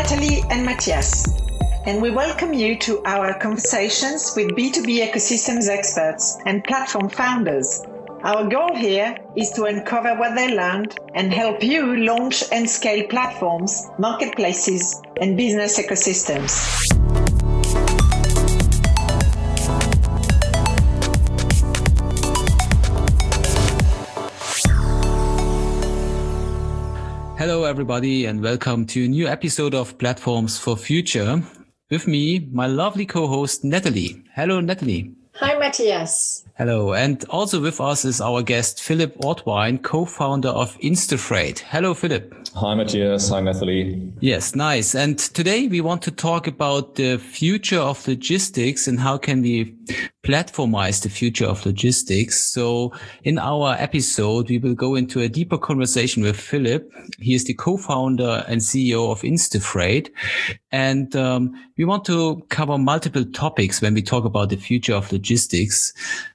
Natalie and Matthias, and we welcome you to our conversations with B2B ecosystems experts and platform founders. Our goal here is to uncover what they learned and help you launch and scale platforms, marketplaces, and business ecosystems. Hello, everybody, and welcome to a new episode of Platforms for Future. With me, my lovely co-host, Natalie. Hello, Natalie. Hi, Matthias. Hello. And also with us is our guest, Philipp Ortwein, co-founder of Instafreight. Hello, Philipp. Hi, Matthias. Hi, Natalie. Yes, nice. And today we want to talk about the future of logistics and how can we platformize the future of logistics. So in our episode, we will go into a deeper conversation with Philipp. He is the co-founder and CEO of Instafreight. And we want to cover multiple topics when we talk about the future of logistics.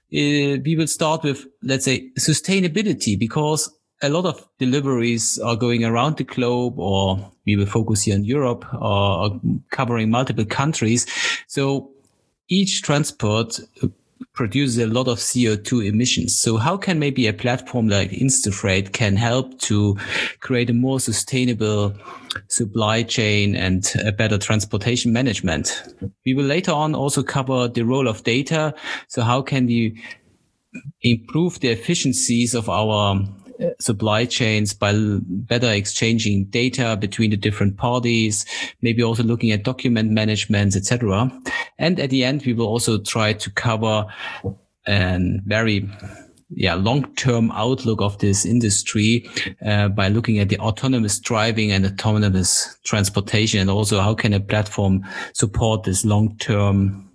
We will start with, let's say, sustainability, because a lot of deliveries are going around the globe, or we will focus here in Europe, or covering multiple countries. So each transport produces a lot of CO2 emissions. So how can maybe a platform like Instafreight can help to create a more sustainable supply chain and a better transportation management? We will later on also cover the role of data. So how can we improve the efficiencies of our supply chains by better exchanging data between the different parties, maybe also looking at document management, etc. And at the end, we will also try to cover a very long-term outlook of this industry by looking at the autonomous driving and autonomous transportation, and also how can a platform support this long-term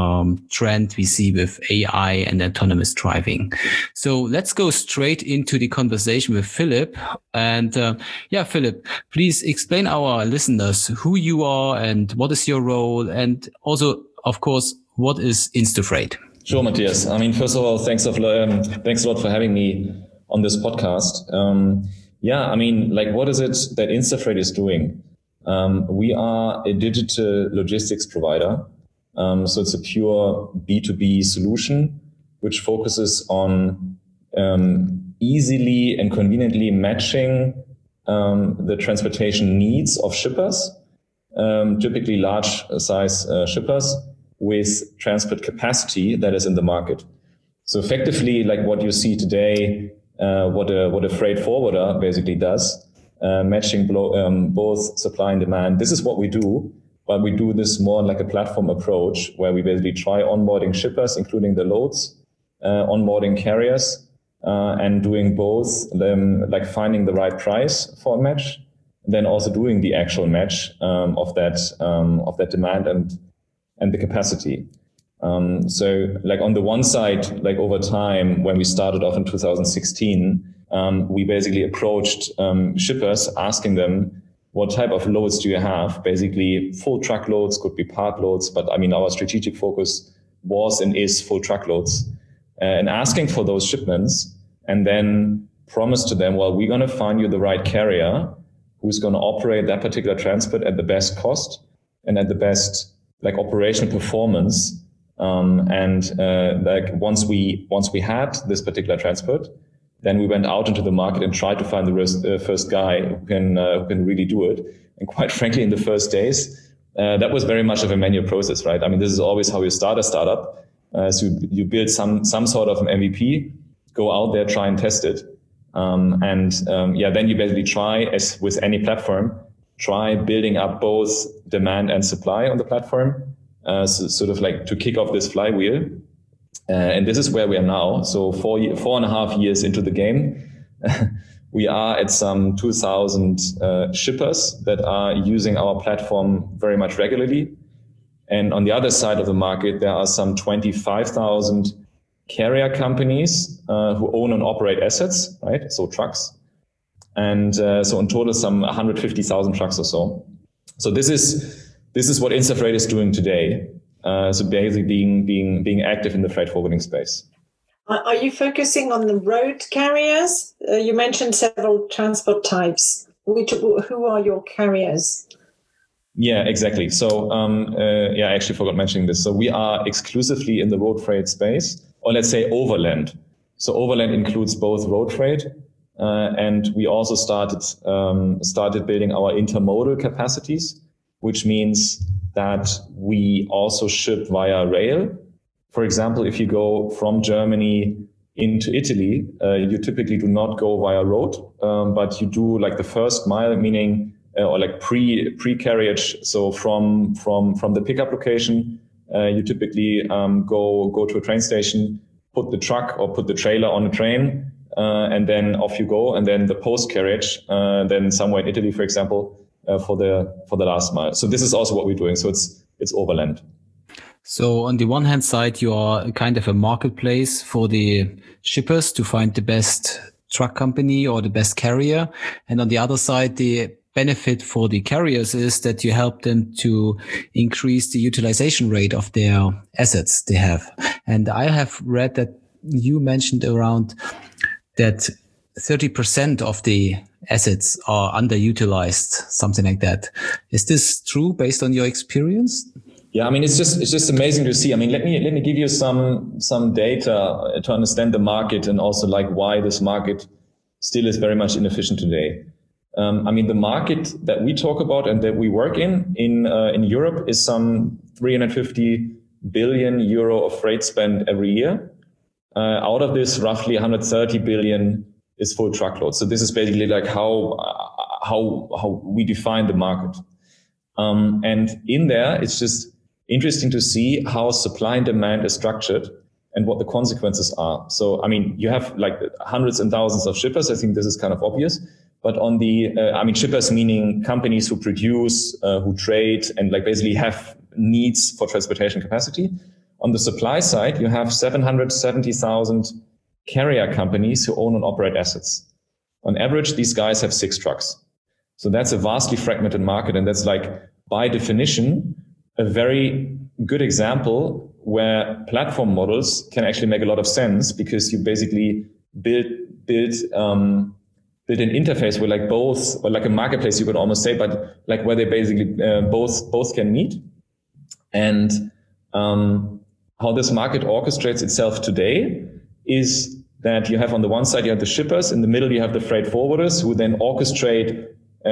trend we see with AI and autonomous driving. So let's go straight into the conversation with Philipp. And Philipp, please explain our listeners who you are and what is your role, and also, of course, what is Instafreight? Sure, Matthias. I mean, first of all, thanks a lot for having me on this podcast. What is it that Instafreight is doing? We are a digital logistics provider. So it's a pure B2B solution, which focuses on easily and conveniently matching the transportation needs of shippers, typically large size shippers, with transport capacity that is in the market. So effectively, like what you see today, what a freight forwarder basically does, matching both supply and demand. This is what we do. But we do this more like a platform approach, where we basically try onboarding shippers, including the loads, onboarding carriers, and doing both them, like finding the right price for a match, then also doing the actual match of that demand and the capacity. So like on the one side, like over time, when we started off in 2016, we basically approached shippers, asking them, what type of loads do you have? Basically, full truckloads, could be part loads, but I mean, our strategic focus was and is full truckloads, and asking for those shipments, and then promise to them, well, we're going to find you the right carrier who's going to operate that particular transport at the best cost and at the best like operational performance. Once we had this particular transport, then we went out into the market and tried to find the first guy who can really do it. And quite frankly, in the first days, that was very much of a manual process, right? I mean, this is always how you start a startup. So you build some sort of an MVP, go out there, try and test it. Then you basically try, as with any platform, try building up both demand and supply on the platform, sort of like to kick off this flywheel. And this is where we are now. So 4.5 years into the game, we are at some 2,000 shippers that are using our platform very much regularly. And on the other side of the market, there are some 25,000 carrier companies who own and operate assets, right? So trucks. And so in total, some 150,000 trucks or so. So this is what Instafreight is doing today. So basically being active in the freight forwarding space. Are you focusing on the road carriers? You mentioned several transport types. Who are your carriers? Yeah, exactly. So, I actually forgot mentioning this. So we are exclusively in the road freight space, or let's say overland. So overland includes both road freight, and we also started building our intermodal capacities, which means that we also ship via rail. For example, if you go from Germany into Italy, you typically do not go via road, but you do like the first mile, meaning or like pre-carriage. So from the pickup location, you typically go to a train station, put the truck or put the trailer on a train, and then off you go. And then the post carriage, then somewhere in Italy, for example, for the last mile. So this is also what we're doing. So it's overland. So on the one hand side, you are kind of a marketplace for the shippers to find the best truck company or the best carrier. And on the other side, the benefit for the carriers is that you help them to increase the utilization rate of their assets they have. And I have read that you mentioned around that 30% of the assets are underutilized, something like that. Is this true based on your experience? Yeah, I mean, it's just amazing to see. I mean, let me give you some data to understand the market and also like why this market still is very much inefficient today. I mean, the market that we talk about and that we work in Europe is some 350 billion euro of freight spend every year. Out of this, roughly 130 billion is full truckload. So this is basically like how we define the market. And in there, it's just interesting to see how supply and demand is structured and what the consequences are. So, I mean, you have like hundreds and thousands of shippers. I think this is kind of obvious. But on the, shippers meaning companies who produce, who trade, and like basically have needs for transportation capacity. On the supply side, you have 770,000 carrier companies who own and operate assets. On average, these guys have 6 trucks. So that's a vastly fragmented market. And that's like, by definition, a very good example where platform models can actually make a lot of sense, because you basically build an interface where like both, or like a marketplace, you could almost say, but like where they basically both can meet. And how this market orchestrates itself today is that you have on the one side, you have the shippers, in the middle you have the freight forwarders, who then orchestrate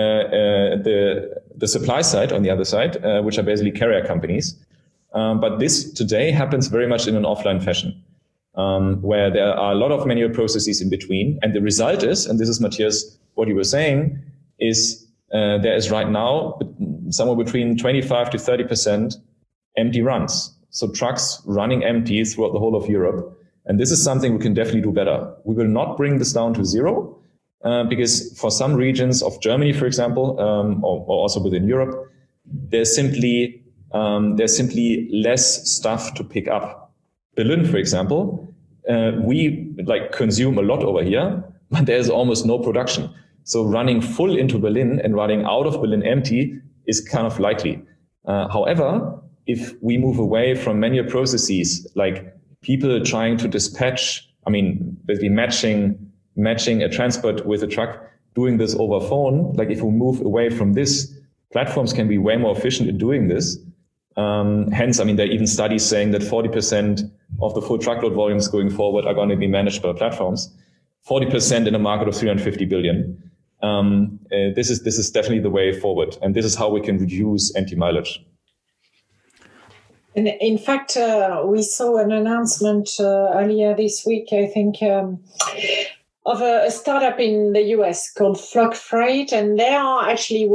the supply side on the other side, which are basically carrier companies. But this today happens very much in an offline fashion, where there are a lot of manual processes in between. And the result is, and this is, Matthias, what you were saying, is there is right now somewhere between 25 to 30% empty runs. So trucks running empty throughout the whole of Europe. And this is something we can definitely do better. We will not bring this down to zero, because for some regions of Germany, for example, or also within Europe, there's simply less stuff to pick up. Berlin, for example, we like consume a lot over here, but there's almost no production. So running full into Berlin and running out of Berlin empty is kind of likely. However, if we move away from manual processes, like people trying to dispatch, basically matching a transport with a truck, doing this over phone, like if we move away from this, platforms can be way more efficient in doing this. Hence, there are even studies saying that 40% of the full truckload volumes going forward are going to be managed by platforms. 40% in a market of 350 billion. This is definitely the way forward. And this is how we can reduce empty mileage. And in fact, we saw an announcement earlier this week, I think, of a startup in the US called Flock Freight, and they are actually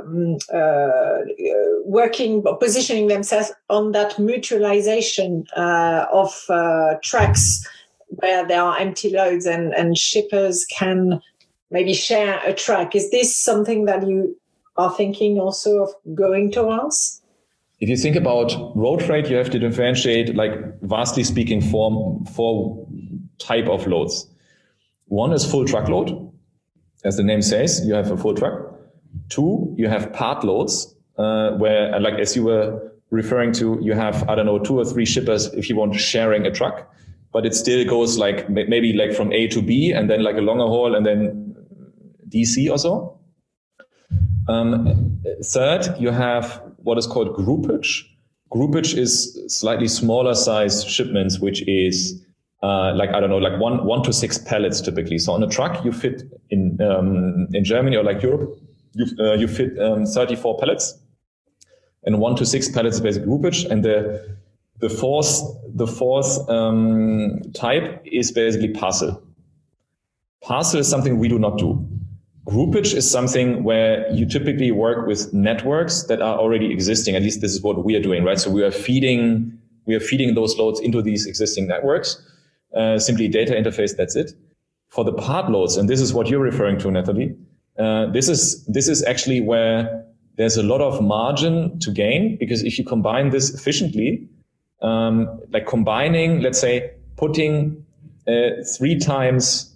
positioning themselves on that mutualization of tracks where there are empty loads and shippers can maybe share a track. Is this something that you are thinking also of going towards? If you think about road freight, you have to differentiate, like vastly speaking, four type of loads. One is full truckload. As the name says, you have a full truck. 2, you have part loads, where, like as you were referring to, you have, 2 or 3 shippers if you want sharing a truck, but it still goes like maybe like from A to B and then like a longer haul and then DC or so. Third, you have what is called groupage. Groupage is slightly smaller size shipments, which is like one to 6 pallets typically. So on a truck, you fit in Germany or like Europe, you fit 34 pallets, and 1 to 6 pallets is basically groupage. And the fourth type is basically parcel. Parcel is something we do not do. Groupage is something where you typically work with networks that are already existing. At least this is what we are doing, right? So we are feeding those loads into these existing networks. Simply data interface, that's it. For the part loads, and this is what you're referring to, Natalie, this is actually where there's a lot of margin to gain, because if you combine this efficiently, like combining, let's say, putting 3 times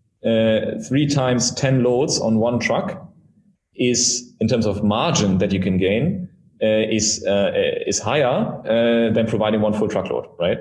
10 loads on one truck is, in terms of margin that you can gain, is higher than providing one full truckload, right?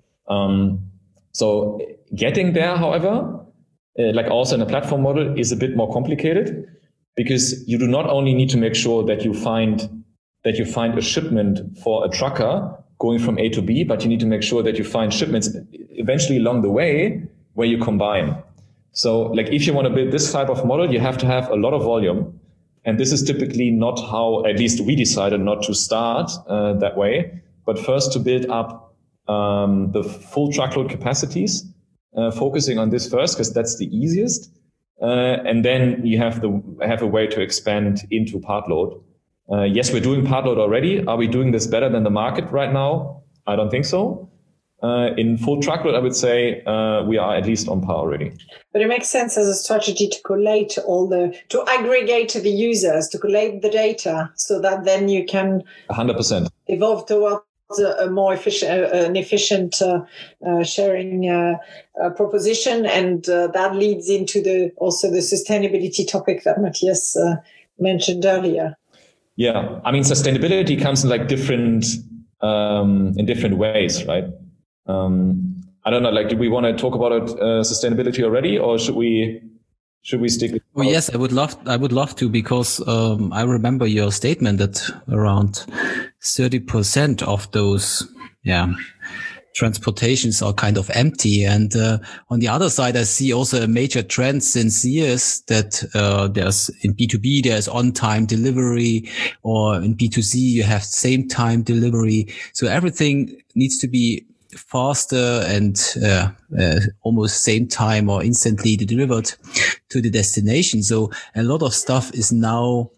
So getting there, however, like also in a platform model, is a bit more complicated, because you do not only need to make sure that you find a shipment for a trucker going from A to B, but you need to make sure that you find shipments eventually along the way where you combine. So like if you want to build this type of model, you have to have a lot of volume. And this is typically not how, at least we decided not to start that way, but first to build up the full truckload capacities, focusing on this first, because that's the easiest. And then you have a way to expand into part load. Yes, we're doing part load already. Are we doing this better than the market right now? I don't think so. In full truckload, I would say we are at least on par already. But it makes sense as a strategy to collate to aggregate the users, to collate the data, so that then you can 100% evolve towards a more efficient sharing proposition, and that leads into also the sustainability topic that Matthias mentioned earlier. Yeah, I mean, sustainability comes in like different ways, right? I don't know, like, do we want to talk about sustainability already, or should we stick? Oh, yes, I would love to, because I remember your statement that around 30% of those, transportations are kind of empty. And on the other side, I see also a major trend since years that there's in B2B, there's on-time delivery, or in B2C, you have same-time delivery. So everything needs to be faster and almost same time or instantly delivered to the destination. So a lot of stuff is now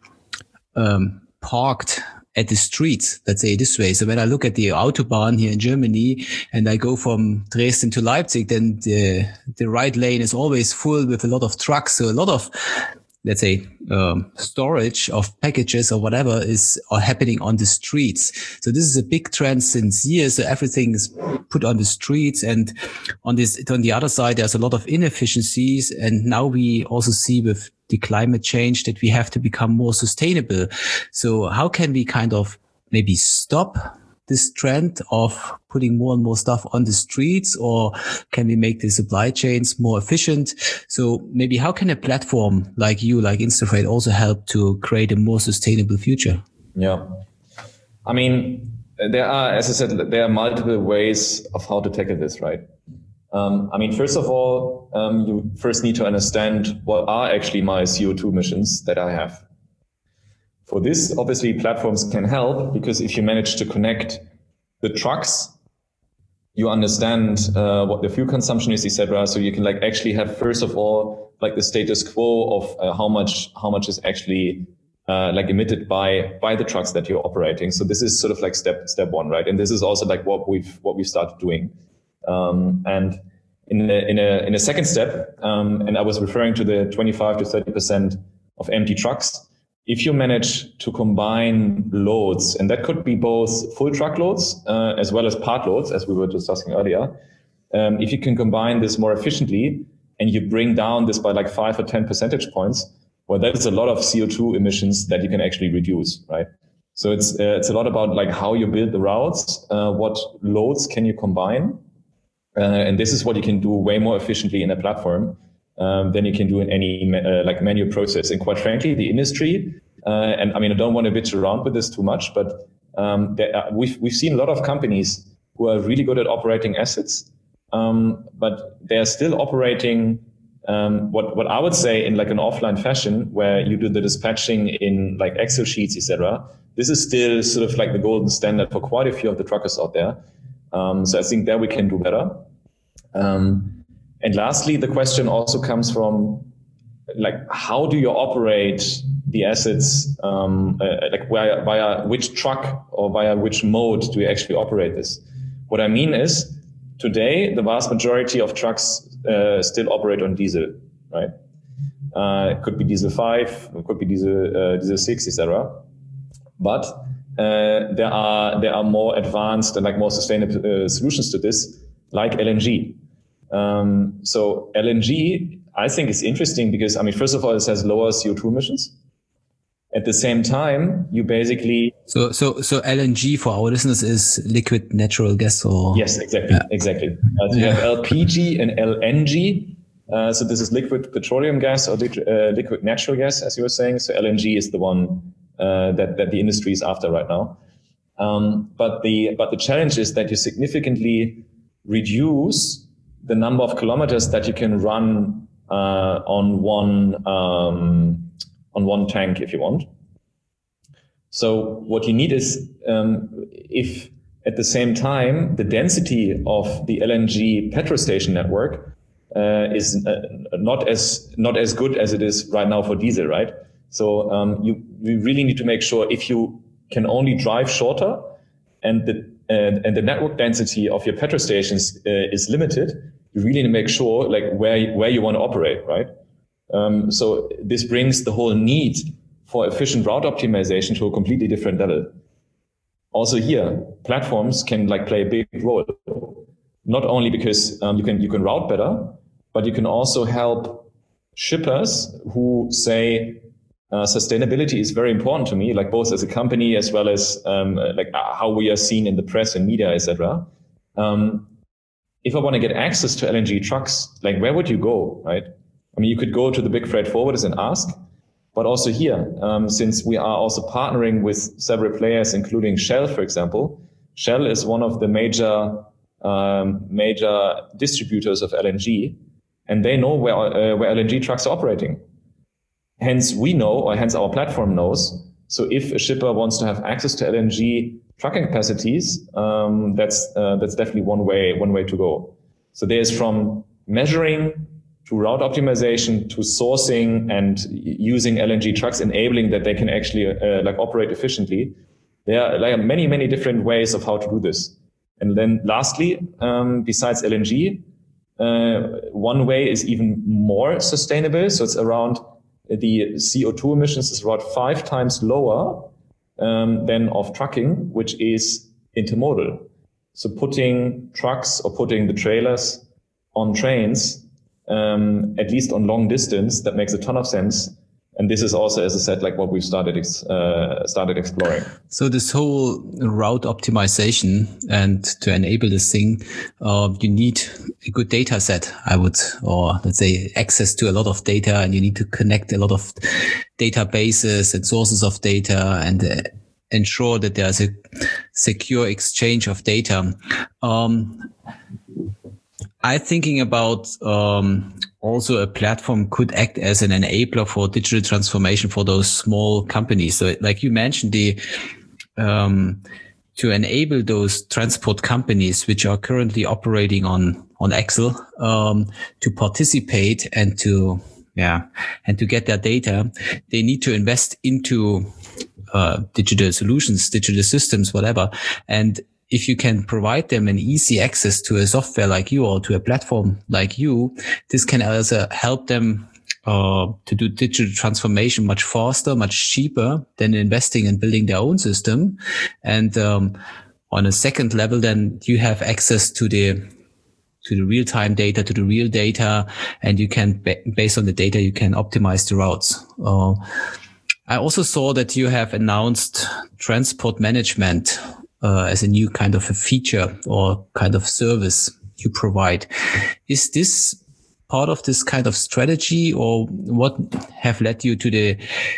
parked at the streets, let's say it this way. So when I look at the Autobahn here in Germany and I go from Dresden to Leipzig, then the right lane is always full with a lot of trucks. So a lot of, let's say, storage of packages or whatever are happening on the streets. So this is a big trend since years. So everything is put on the streets, and on the other side, there's a lot of inefficiencies. And now we also see with the climate change that we have to become more sustainable. So how can we kind of maybe stop this trend of putting more and more stuff on the streets, or can we make the supply chains more efficient? So maybe how can a platform like you, like Instafreight, also help to create a more sustainable future? Yeah. I mean, there are, as I said, there are multiple ways of how to tackle this, right? I mean, first of all, you first need to understand what are actually my CO2 emissions that I have. For this, obviously, platforms can help, because if you manage to connect the trucks, you understand what the fuel consumption is, etc. So you can like actually have, first of all, like the status quo of how much is actually like emitted by the trucks that you're operating. So this is sort of like step one, right? And this is also like what we've started doing. And in a second step, and I was referring to the 25 to 30% of empty trucks. If you manage to combine loads, and that could be both full truckloads as well as part loads, as we were discussing earlier, if you can combine this more efficiently and you bring down this by like 5 or 10 percentage points, well, that is a lot of CO2 emissions that you can actually reduce, right? So it's a lot about like how you build the routes, what loads can you combine, and this is what you can do way more efficiently in a platform than you can do in any like manual process. And quite frankly, the industry and I mean, I don't want to bitch around with this too much, but we've seen a lot of companies who are really good at operating assets, but they're still operating what I would say in like an offline fashion, where you do the dispatching in like Excel sheets, etc. This is still sort of like the golden standard for quite a few of the truckers out there. So I think there we can do better. And lastly, the question also comes from like, how do you operate the assets? Like via which truck or via which mode do you actually operate this? What I mean is, today the vast majority of trucks still operate on diesel, right? It could be diesel 5, it could be diesel 6, etc. But there are more advanced and like more sustainable solutions to this, like LNG. So LNG, I think, is interesting because, I mean, first of all, it has lower CO2 emissions. At the same time, you basically... So LNG for our listeners is liquid natural gas, or... Yes, exactly. Yeah. Exactly. You have LPG and LNG. So this is liquid petroleum gas or liquid natural gas, as you were saying. So LNG is the one that the industry is after right now. But the challenge is that you significantly reduce the number of kilometers that you can run on one tank if you want. So what you need is, if at the same time the density of the LNG petrol station network is not as good as it is right now for diesel, right? So you really need to make sure, if you can only drive shorter and the network density of your petrol stations is limited, you really need to make sure like where you want to operate, right? So this brings the whole need for efficient route optimization to a completely different level. Also here, platforms can like play a big role, not only because you can route better, but you can also help shippers who say sustainability is very important to me, like both as a company as well as like how we are seen in the press and media, etc. If I want to get access to LNG trucks, like where would you go, right? I mean, you could go to the big freight forwarders and ask, but also here, since we are also partnering with several players, including Shell, for example. Shell is one of the major distributors of LNG, and they know where LNG trucks are operating. Hence, we know, or hence our platform knows. So if a shipper wants to have access to LNG trucking capacities, that's definitely one way to go. So there's from measuring to route optimization to sourcing and using LNG trucks, enabling that they can actually like operate efficiently. There are like many different ways of how to do this. And then lastly, besides LNG, one way is even more sustainable. So it's around the CO2 emissions is about 5 times lower than of trucking, which is intermodal. So putting trucks or putting the trailers on trains, at least on long distance, that makes a ton of sense. And this is also, as I said, like what we've started exploring. So this whole route optimization, and to enable this thing, you need a good data set, or let's say access to a lot of data, and you need to connect a lot of databases and sources of data and ensure that there's a secure exchange of data. I'm thinking about also a platform could act as an enabler for digital transformation for those small companies. So like you mentioned, to enable those transport companies which are currently operating on Excel to participate and to get their data, they need to invest into digital solutions, digital systems, whatever. And if you can provide them an easy access to a software like you or to a platform like you, this can also help them to do digital transformation much faster, much cheaper than investing in building their own system. And on a second level, then you have access to the real-time data, to the real data, and you can, based on the data, you can optimize the routes. I also saw that you have announced transport management as a new kind of a feature or kind of service you provide. Is this part of this kind of strategy, or what have led you to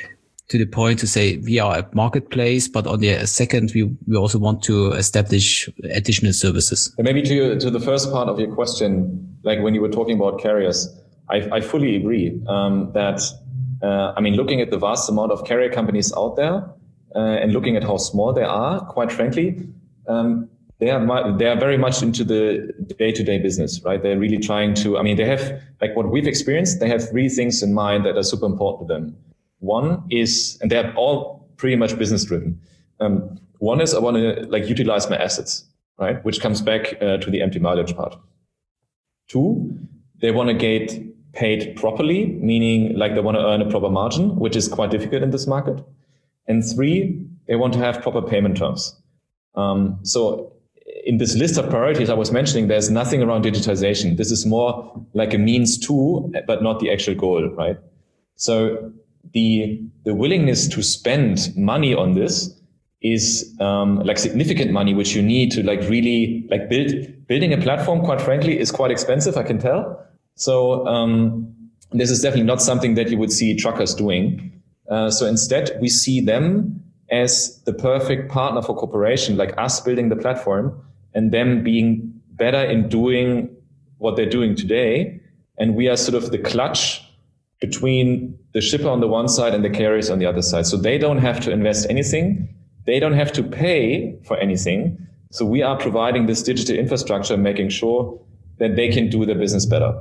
to the point to say we are a marketplace, but on the second, we also want to establish additional services. And maybe to the first part of your question, like when you were talking about carriers, I fully agree that, looking at the vast amount of carrier companies out there and looking at how small they are, quite frankly, they are very much into the day-to-day business, right? They're really trying to, they have, like what we've experienced, they have three things in mind that are super important to them. One is, and they're all pretty much business driven. One is I want to utilize my assets, right? Which comes back to the empty mileage part. Two, they want to get paid properly, meaning like they want to earn a proper margin, which is quite difficult in this market. And three, they want to have proper payment terms. So in this list of priorities I was mentioning, there's nothing around digitization. This is more like a means to, but not the actual goal, right? So the willingness to spend money on this is significant money, which you need to really building a platform, quite frankly, is quite expensive, I can tell. So this is definitely not something that you would see truckers doing. So instead, we see them as the perfect partner for cooperation, like us building the platform and them being better in doing what they're doing today. And we are sort of the clutch between the shipper on the one side and the carriers on the other side. So they don't have to invest anything. They don't have to pay for anything. So we are providing this digital infrastructure, making sure that they can do their business better.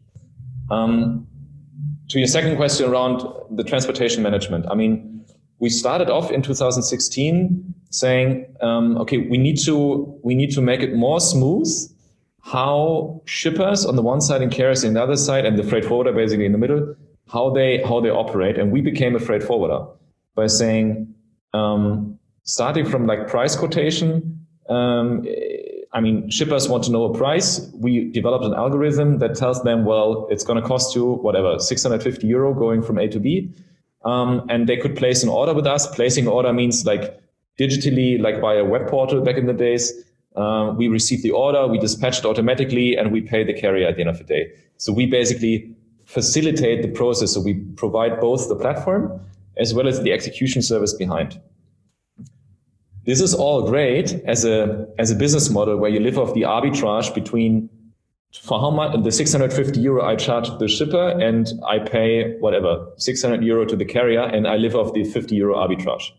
To your second question around the transportation management, we started off in 2016 saying, okay, we need to make it more smooth how shippers on the one side and carriers on the other side, and the freight forwarder basically in the middle, how they operate. And we became a freight forwarder by saying, starting from price quotation, shippers want to know a price. We developed an algorithm that tells them, well, it's going to cost you whatever, 650 euro going from A to B. And they could place an order with us. Placing an order means digitally, via web portal back in the days. We receive the order, we dispatch it automatically, and we pay the carrier at the end of the day. So we basically facilitate the process. So we provide both the platform as well as the execution service behind. This is all great as a business model where you live off the arbitrage between for how much the 650 euro I charge the shipper and I pay whatever 600 euro to the carrier, and I live off the 50 euro arbitrage.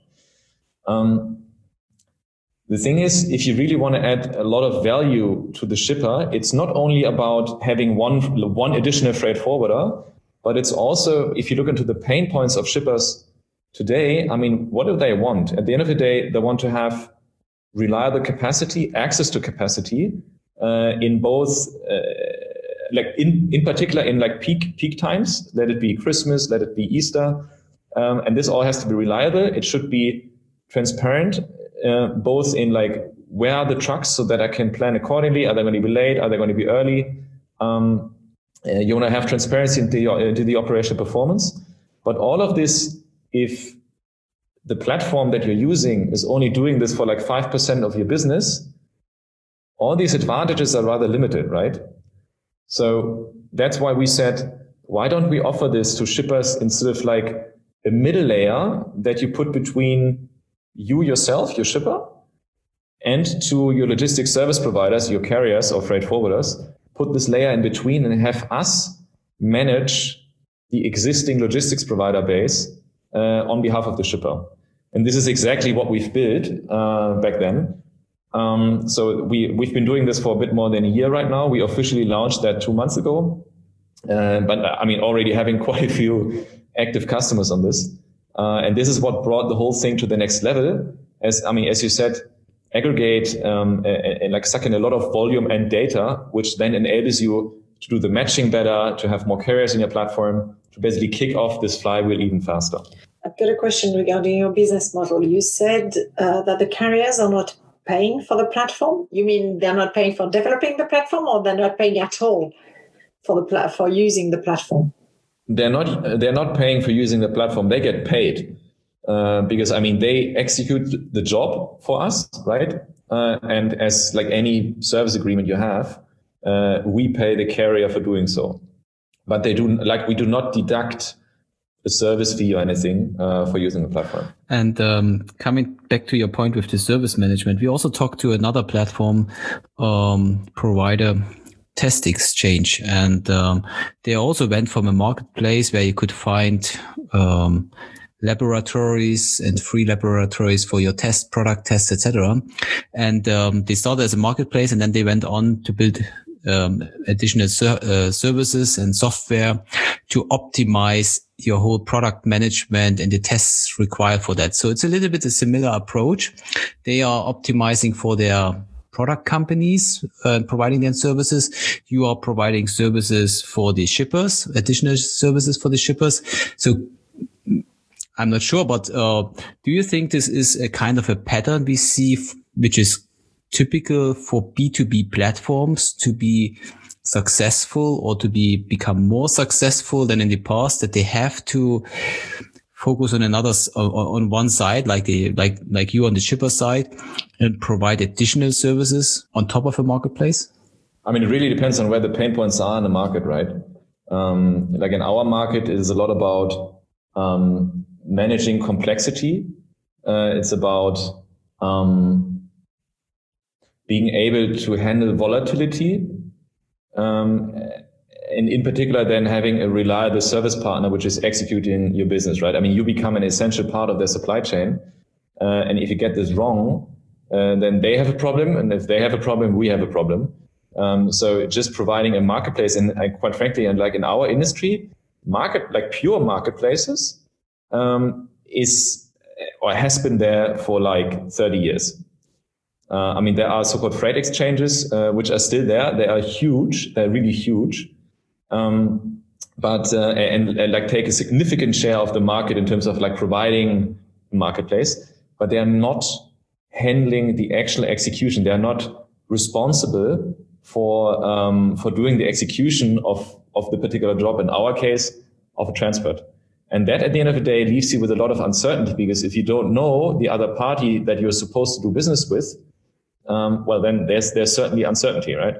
The thing is, if you really want to add a lot of value to the shipper, it's not only about having one additional freight forwarder, but it's also, if you look into the pain points of shippers today, what do they want? At the end of the day, they want to have reliable capacity, access to capacity, in both, in particular in peak times, let it be Christmas, let it be Easter. And this all has to be reliable. It should be transparent, both in where are the trucks so that I can plan accordingly. Are they going to be late? Are they going to be early? You want to have transparency into the operational performance. But all of this, if the platform that you're using is only doing this for 5% of your business, all these advantages are rather limited, right? So that's why we said, why don't we offer this to shippers instead of a middle layer that you put between you yourself, your shipper, and to your logistics service providers, your carriers or freight forwarders, put this layer in between and have us manage the existing logistics provider base on behalf of the shipper. And this is exactly what we've built back then. So we've been doing this for a bit more than a year right now. We officially launched that 2 months ago. But already having quite a few active customers on this. And this is what brought the whole thing to the next level. As you said, aggregate and suck in a lot of volume and data, which then enables you to do the matching better, to have more carriers in your platform, to basically kick off this flywheel even faster. I've got a question regarding your business model. You said that the carriers are not paying for the platform. You mean they're not paying for developing the platform, or they're not paying at all for using the platform? They're not paying for using the platform. They get paid because they execute the job for us, right? And as any service agreement you have, we pay the carrier for doing so. But we do not deduct a service fee or anything for using the platform. And coming back to your point with the service management, we also talked to another platform provider, Test Exchange, and they also went from a marketplace where you could find laboratories and free laboratories for your product tests, etc. And they started as a marketplace, and then they went on to build additional services and software to optimize your whole product management and the tests required for that. So it's a little bit a similar approach. They are optimizing for their product companies, providing them services. You are providing services for the shippers, additional services for the shippers. So I'm not sure, but do you think this is a kind of a pattern we see, which is typical for B2B platforms to be successful or to become more successful than in the past, that they have to focus on on one side, like you on the shipper side, and provide additional services on top of a marketplace? I mean, it really depends on where the pain points are in the market, right? Like in our market, it is a lot about managing complexity. It's about being able to handle volatility, and in particular then having a reliable service partner which is executing your business, right? I mean, you become an essential part of their supply chain, and if you get this wrong, then they have a problem, and if they have a problem, we have a problem. So just providing a marketplace, and quite frankly, and like in our industry, pure marketplaces is or has been there for like 30 years. I mean, there are so-called freight exchanges, which are still there. They are huge. They're really huge. But like take a significant share of the market in terms of like providing a marketplace, but they are not handling the actual execution. They are not responsible for doing the execution of the particular job, in our case, of a transport. And that at the end of the day leaves you with a lot of uncertainty, because if you don't know the other party that you're supposed to do business with, well, then there's certainly uncertainty, right?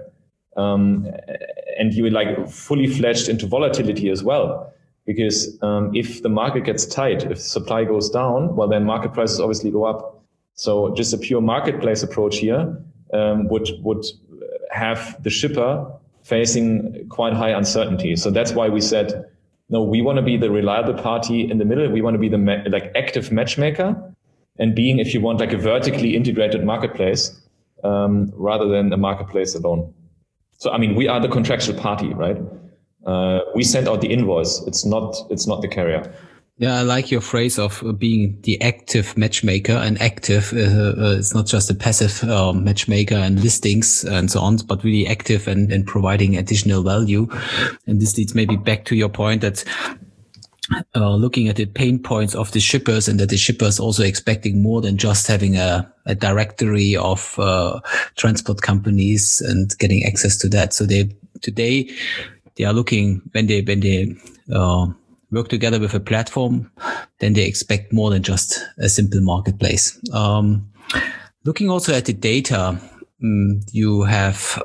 And you're like fully fledged into volatility as well, because if the market gets tight, if supply goes down, well, then market prices obviously go up. So just a pure marketplace approach here would have the shipper facing quite high uncertainty. So that's why we said, no, we want to be the reliable party in the middle. We want to be the active matchmaker, and being, if you want, like a vertically integrated marketplace, rather than a marketplace alone. So, I mean, we are the contractual party, right? We send out the invoice. It's not the carrier. Yeah, I like your phrase of being the active matchmaker, and active. It's not just a passive matchmaker and listings and so on, but really active and providing additional value. And this leads maybe back to your point that looking at the pain points of the shippers, and that the shippers also expecting more than just having a directory of transport companies and getting access to that. So today they are looking, when they work together with a platform, then they expect more than just a simple marketplace. Looking also at the data you have,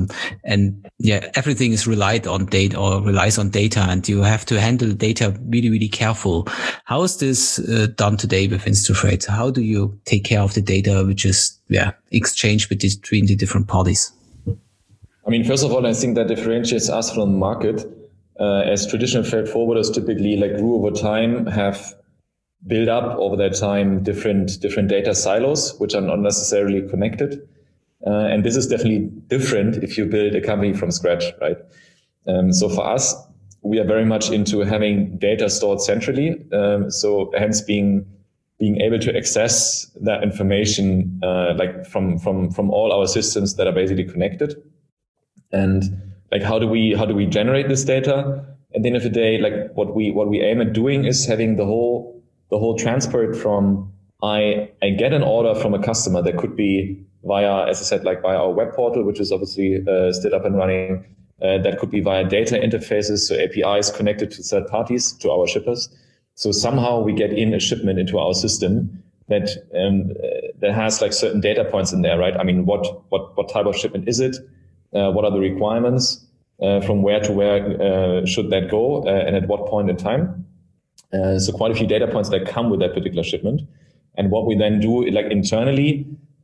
everything is relies on data, and you have to handle data really, really careful. How is this done today with Instafreight? How do you take care of the data which is exchanged between the different parties? I mean, first of all, I think that differentiates us from the market. As traditional freight forwarders typically grew over time, have built up over that time different data silos, which are not necessarily connected. And this is definitely different if you build a company from scratch, right? So for us, we are very much into having data stored centrally. So hence being able to access that information, from all our systems that are basically connected. And how do we generate this data? At the end of the day, what we aim at doing is having the whole transport from I get an order from a customer that could be via, as I said, via our web portal, which is obviously still up and running. That could be via data interfaces, so APIs connected to third parties, to our shippers. So somehow we get in a shipment into our system that has certain data points in there, right? I mean, what type of shipment is it? What are the requirements? From where to where should that go, and at what point in time? So quite a few data points that come with that particular shipment. And what we then do, like internally,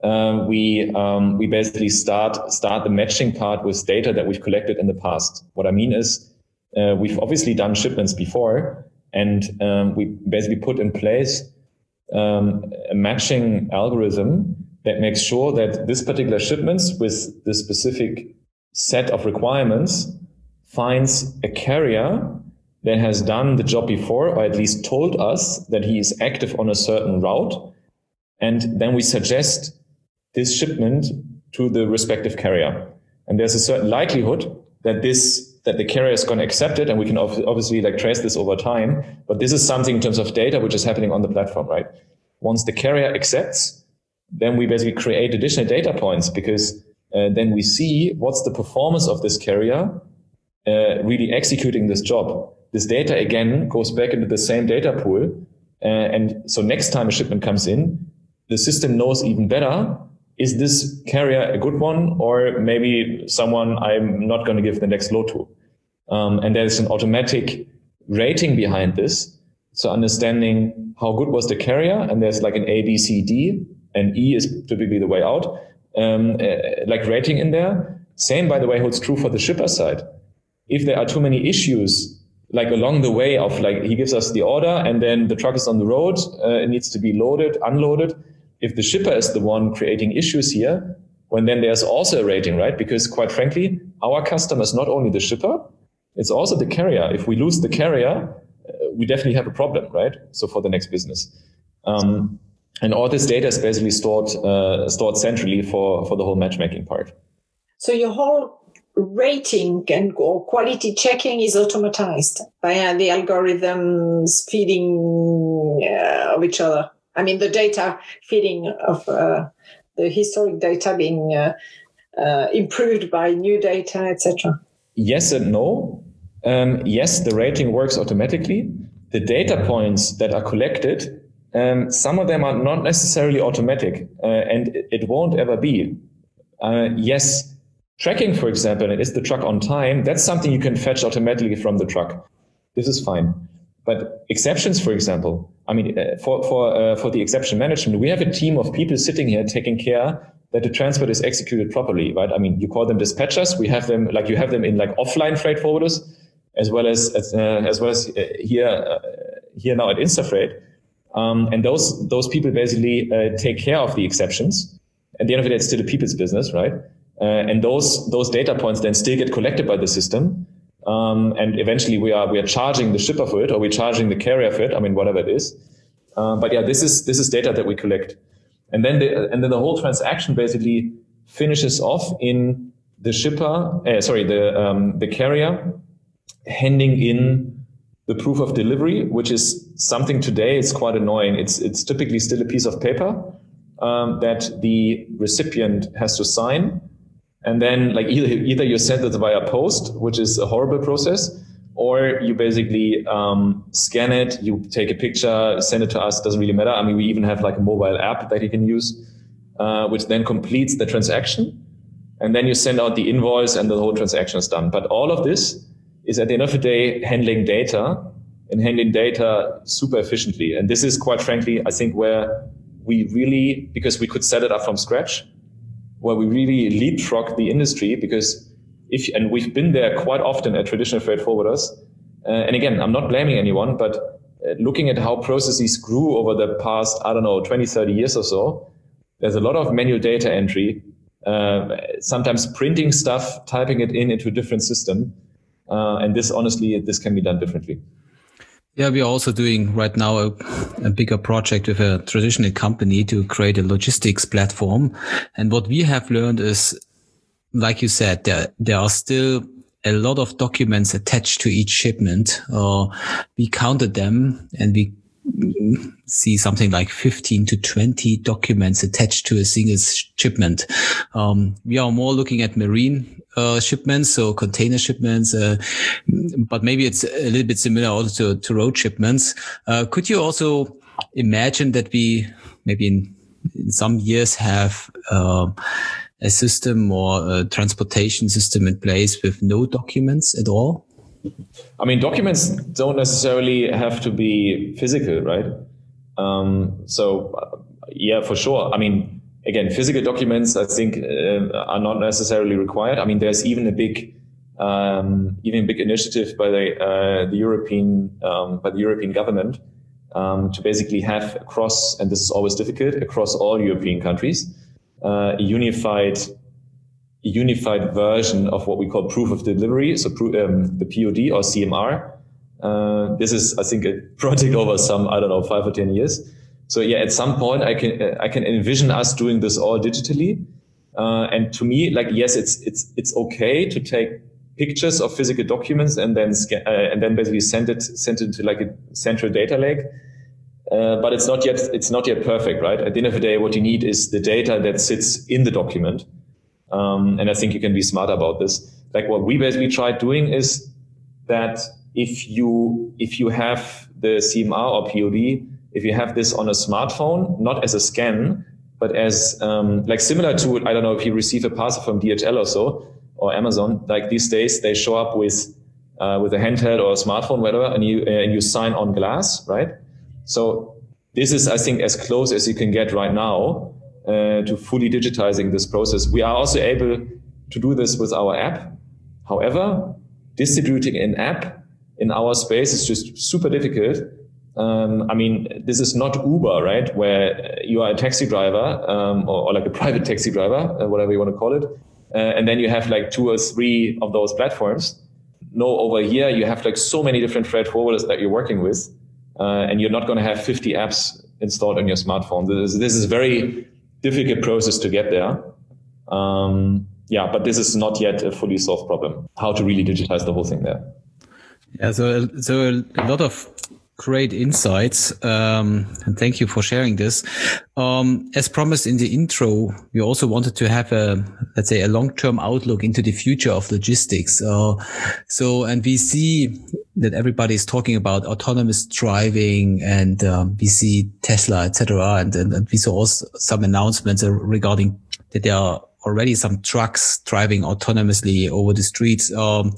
we basically start the matching part with data that we've collected in the past. What I mean is, we've obviously done shipments before, and we basically put in place a matching algorithm that makes sure that this particular shipments with the specific set of requirements finds a carrier that has done the job before, or at least told us that he is active on a certain route. And then we suggest this shipment to the respective carrier. And there's a certain likelihood that the carrier is going to accept it. And we can obviously like trace this over time. But this is something in terms of data, which is happening on the platform, right? Once the carrier accepts, then we basically create additional data points, because then we see what's the performance of this carrier really executing this job. This data, again, goes back into the same data pool. And so next time a shipment comes in, the system knows even better, is this carrier a good one, or maybe someone I'm not going to give the next load to? And there's an automatic rating behind this. So understanding how good was the carrier, and there's like an A, B, C, D, and E is typically the way out, like rating in there. Same, by the way, holds true for the shipper side. If there are too many issues, like along the way of like, he gives us the order and then the truck is on the road, it needs to be loaded, unloaded. If the shipper is the one creating issues here, well, then there's also a rating, right? Because quite frankly, our customer is not only the shipper, it's also the carrier. If we lose the carrier, we definitely have a problem, right? So for the next business. And all this data is basically stored centrally for the whole matchmaking part. So your whole rating or quality checking is automatized by the algorithms feeding of each other. I mean, the data feeding of the historic data being improved by new data, etc. Yes and no. Yes, the rating works automatically. The data points that are collected, some of them are not necessarily automatic, and it won't ever be. Yes, tracking, for example, is the truck on time? That's something you can fetch automatically from the truck. This is fine. But exceptions, for example, I mean, for the exception management, we have a team of people sitting here taking care that the transport is executed properly, right? I mean, you call them dispatchers. We have them like you have them in like offline freight forwarders, as well as here now at Instafreight. And those people basically take care of the exceptions. At the end of it, it's still a people's business, right? And those data points then still get collected by the system. And eventually we are charging the shipper for it, or we're charging the carrier for it. I mean, whatever it is. But yeah, this is data that we collect. And then the whole transaction basically finishes off in the the carrier handing in the proof of delivery, which is something today is quite annoying. It's typically still a piece of paper that the recipient has to sign. And then like either you send it via post, which is a horrible process, or you basically scan it, you take a picture, send it to us, doesn't really matter. I mean, we even have like a mobile app that you can use, which then completes the transaction. And then you send out the invoice and the whole transaction is done. But all of this is at the end of the day handling data super efficiently. And this is quite frankly, I think where we really, because we could set it up from scratch, where we really leapfrog the industry, because and we've been there quite often at traditional freight forwarders. And again, I'm not blaming anyone, but looking at how processes grew over the past, 20, 30 years or so, there's a lot of manual data entry, sometimes printing stuff, typing it into a different system. And this can be done differently. Yeah, we are also doing right now a bigger project with a traditional company to create a logistics platform. And what we have learned is, like you said, there are still a lot of documents attached to each shipment. We counted them and we see something like 15 to 20 documents attached to a single shipment. We are more looking at marine shipments, so container shipments, but maybe it's a little bit similar also to road shipments. Could you also imagine that we maybe in some years have a system or a transportation system in place with no documents at all? I mean, documents don't necessarily have to be physical, right? Yeah, for sure. I mean, again, physical documents, I think, are not necessarily required. I mean, there's even a big initiative by the European government to basically have across, and this is always difficult, across all European countries, a unified version of what we call proof of delivery, so the POD or CMR. This is, I think, a project over some, 5 or 10 years. So yeah, at some point I can envision us doing this all digitally. And to me, like, yes, it's okay to take pictures of physical documents and then basically send it to like a central data lake. But it's not yet perfect, right? At the end of the day, what you need is the data that sits in the document. And I think you can be smart about this. Like, what we basically tried doing is that if you have the CMR or POD, if you have this on a smartphone, not as a scan, but as like similar to, I don't know, if you receive a parcel from DHL or so, or Amazon, like these days they show up with a handheld or a smartphone, whatever, and you sign on glass, right? So this is, I think, as close as you can get right now to fully digitizing this process. We are also able to do this with our app. However, distributing an app in our space is just super difficult. I mean, this is not Uber, right? Where you are a taxi driver, or like a private taxi driver, whatever you want to call it. And then you have like 2 or 3 of those platforms. No, over here, you have like so many different freight forwarders that you're working with. And you're not going to have 50 apps installed on your smartphone. This is a very difficult process to get there. Yeah, but this is not yet a fully solved problem, how to really digitize the whole thing there. Yeah, so a lot of great insights, and thank you for sharing this. As promised in the intro, we also wanted to have a long-term outlook into the future of logistics. And we see that everybody is talking about autonomous driving, and we see Tesla, etc. And we saw also some announcements regarding that there are already some trucks driving autonomously over the streets.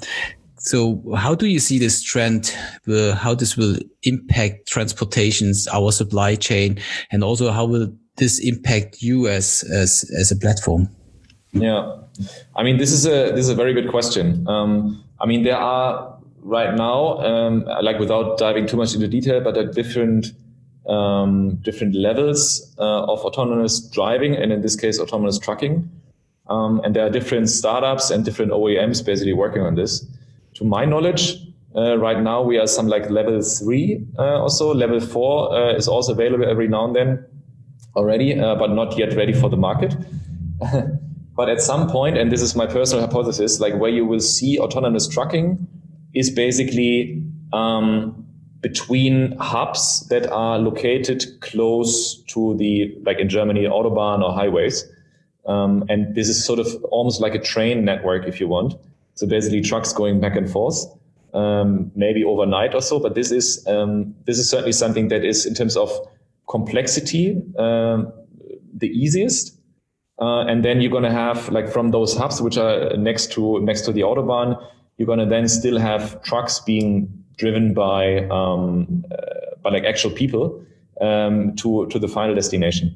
So how do you see this trend, how this will impact transportations, our supply chain, and also how will this impact you as a platform? Yeah, I mean, this is a very good question. I mean, there are right now, like without diving too much into detail, but at different levels of autonomous driving, and in this case, autonomous trucking. And there are different startups and different OEMs basically working on this. To my knowledge, right now we are some like level 3 or so. Level 4 is also available every now and then already, but not yet ready for the market. But at some point, and this is my personal hypothesis, like where you will see autonomous trucking is basically between hubs that are located close to the, like in Germany, Autobahn or highways. And this is sort of almost like a train network, if you want. So basically trucks going back and forth, maybe overnight or so. But this is certainly something that is, in terms of complexity, the easiest. And then you're going to have, like, from those hubs, which are next to the Autobahn, you're going to then still have trucks being driven by like actual people to the final destination.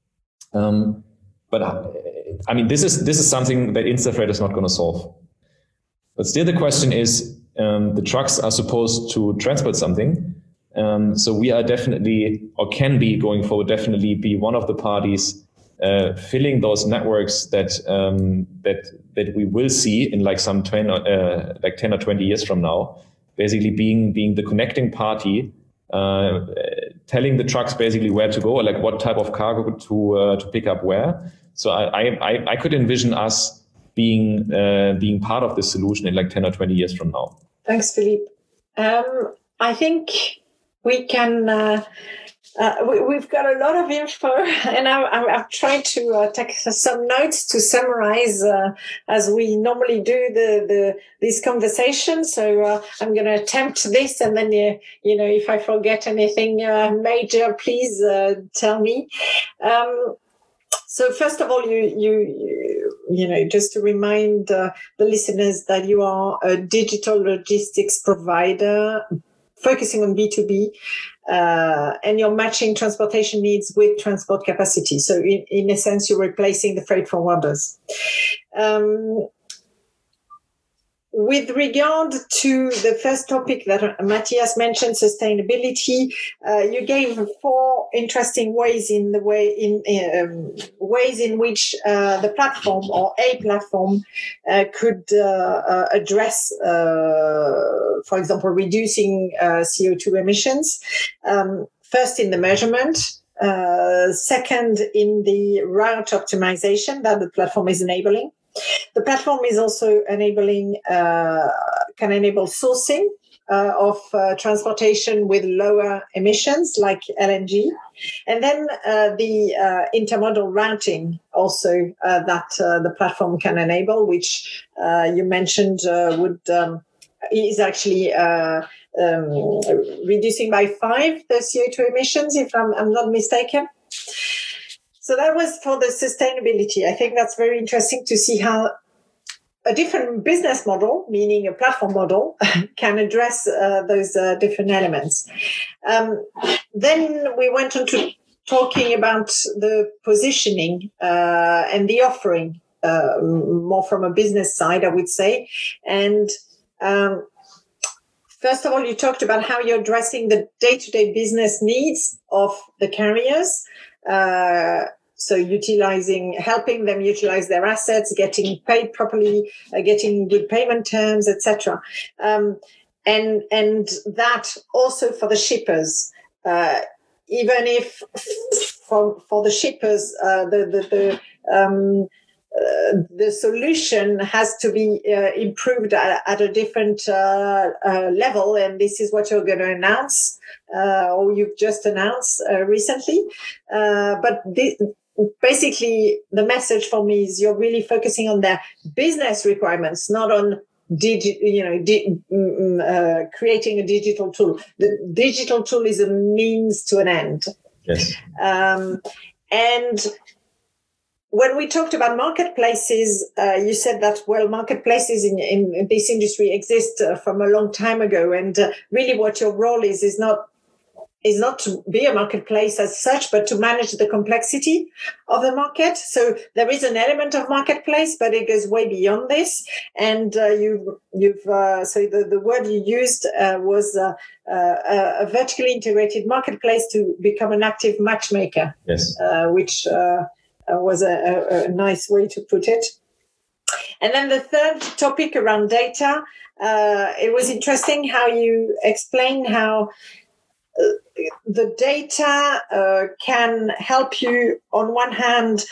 But I mean, this is something that InstaFreight is not going to solve. But still the question is, the trucks are supposed to transport something. So we are definitely, or can be going forward, definitely be one of the parties filling those networks that we will see in like some 10 or 20 years from now, basically being the connecting party, telling the trucks basically where to go, or like what type of cargo to pick up where. So I could envision us being part of the solution in like 10 or 20 years from now. Thanks, Philippe. I think we can. We've got a lot of info, and I'm trying to take some notes to summarize as we normally do these conversations. So I'm going to attempt this, and then if I forget anything major, please tell me. So first of all, just to remind the listeners that you are a digital logistics provider focusing on B2B, and you're matching transportation needs with transport capacity. So in a sense, you're replacing the freight forwarders. With regard to the first topic that Matthias mentioned, sustainability, you gave 4 interesting ways in which the platform or a platform could address, for example, reducing CO2 emissions. First, in the measurement. Second, in the route optimization that the platform is enabling. The platform is also can enable sourcing of transportation with lower emissions like LNG. And then the intermodal routing also that the platform can enable, which you mentioned is actually reducing by 5 the CO2 emissions, if I'm not mistaken. So that was for the sustainability. I think that's very interesting to see how a different business model, meaning a platform model, can address those different elements. Then we went on to talking about the positioning and the offering, more from a business side, I would say. And first of all, you talked about how you're addressing the day-to-day business needs of the carriers. So helping them utilize their assets, getting paid properly, getting good payment terms, etc. And that also for the shippers, even if for the shippers, the solution has to be improved at a different level, and this is what you're going to announce, or you've just announced recently. But basically, the message for me is you're really focusing on their business requirements, not on creating a digital tool. The digital tool is a means to an end. Yes. And when we talked about marketplaces, you said that, well, marketplaces in this industry exist from a long time ago. And really what your role is not to be a marketplace as such, but to manage the complexity of the market. So there is an element of marketplace, but it goes way beyond this. And so the word you used was a vertically integrated marketplace to become an active matchmaker. Yes. Which was a nice way to put it. And then the third topic around data, it was interesting how you explained how the data can help you, on one hand,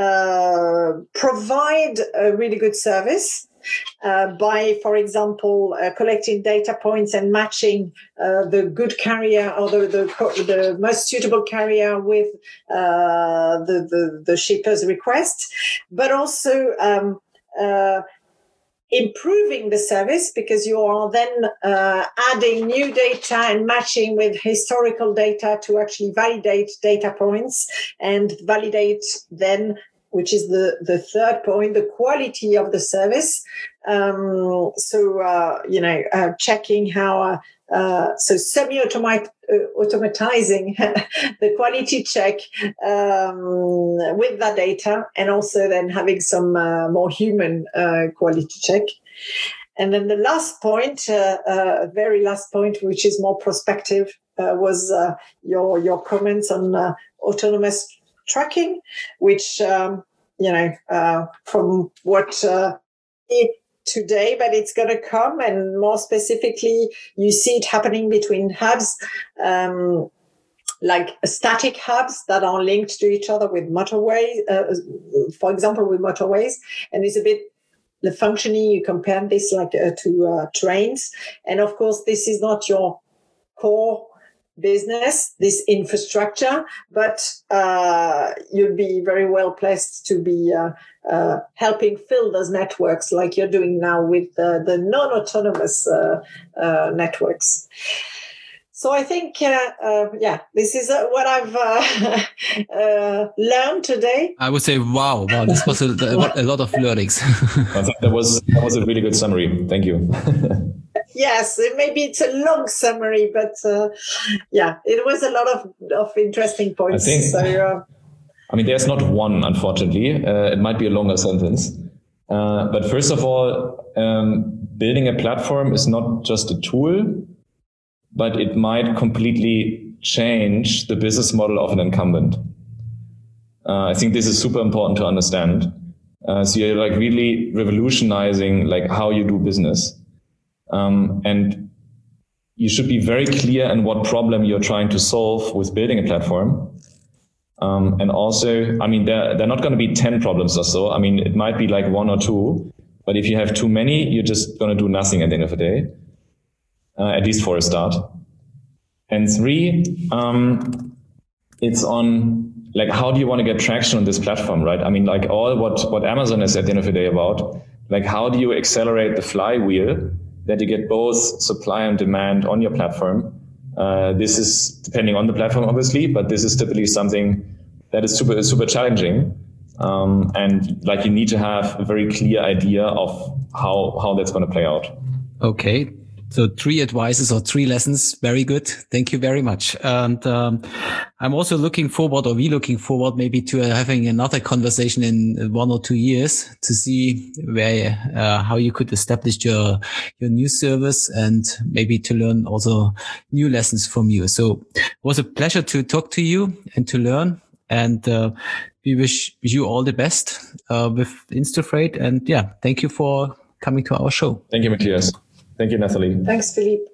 provide a really good service by, for example, collecting data points and matching the good carrier or the most suitable carrier with the shipper's request, but also improving the service, because you are then adding new data and matching with historical data to actually validate data points and validate then, which is the third point, the quality of the service. Checking how, automatizing the quality check with that data, and also then having some more human quality check. And then the last point, very last point, which is more prospective, was your comments on autonomous tracking, which, from what today, but it's going to come, and more specifically, you see it happening between hubs, like static hubs that are linked to each other with motorways, for example, with motorways, and it's a bit the functioning. You compare this to trains, and of course, this is not your core business, this infrastructure, but you'd be very well placed to be helping fill those networks like you're doing now with the non-autonomous networks. So I think, this is what I've learned today. I would say, wow, this was a lot of learnings. I think that was a really good summary. Thank you. Yes, maybe it's a long summary, but it was a lot of interesting points. I mean, there's not one, unfortunately. It might be a longer sentence. But first of all, building a platform is not just a tool, but it might completely change the business model of an incumbent. I think this is super important to understand. So you're like really revolutionizing like how you do business. And you should be very clear in what problem you're trying to solve with building a platform. And also, I mean, there are not going to be 10 problems or so. I mean, it might be like 1 or 2, but if you have too many, you're just going to do nothing at the end of the day, at least for a start. And 3, it's on like, how do you want to get traction on this platform, right? I mean, like all what Amazon is at the end of the day about, like, how do you accelerate the flywheel that you get both supply and demand on your platform? This is depending on the platform, obviously, but this is typically something that is super, super challenging. And like, you need to have a very clear idea of how that's going to play out. Okay. So 3 advices or 3 lessons. Very good. Thank you very much. And I'm also looking forward maybe to having another conversation in 1 or 2 years to see how you could establish your new service and maybe to learn also new lessons from you. So it was a pleasure to talk to you and to learn. And we wish you all the best with Instafreight. And thank you for coming to our show. Thank you, Matthias. Thank you, Nathalie. Thanks, Philippe.